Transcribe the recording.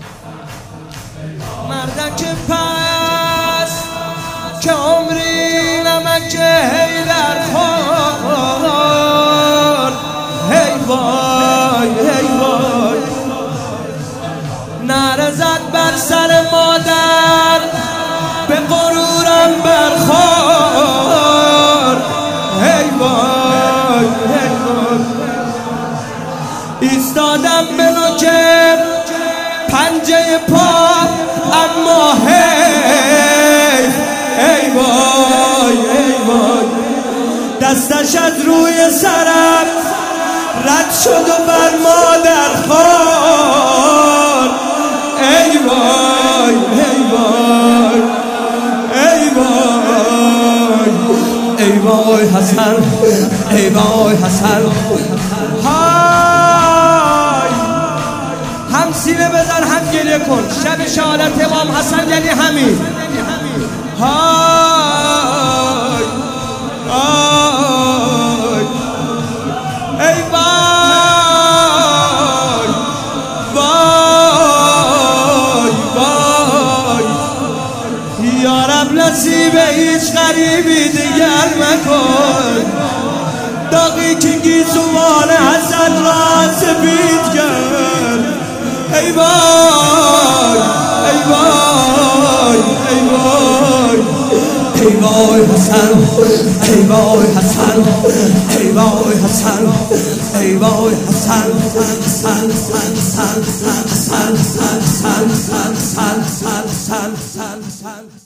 مردک پس که عمری نمک حیدر خورد. هی وای هی وای نعره زد بر سر مادر به غرورم برخورد. هی وای هی وای ایستادم به نوک پنجه پا اما حیف. ای وای ای وای دستش از روی سرم رد شد و بر مادر خورد. ای وای ای وای ای وای ای وای حسن ای وای حسن. هم سینه بزن هم گریه کن. شب شهادت امام حسن یعنی همین. های های ای وای وای وای یا رب نصیب هیچ غریبی دیگر مکن. داغی که گیسوان حسن را سفید کرد. ای وای ای وای ای وای ای وای حسن ای وای حسن ای وای حسن ای وای حسن حسن حسن حسن حسن حسن حسن حسن حسن حسن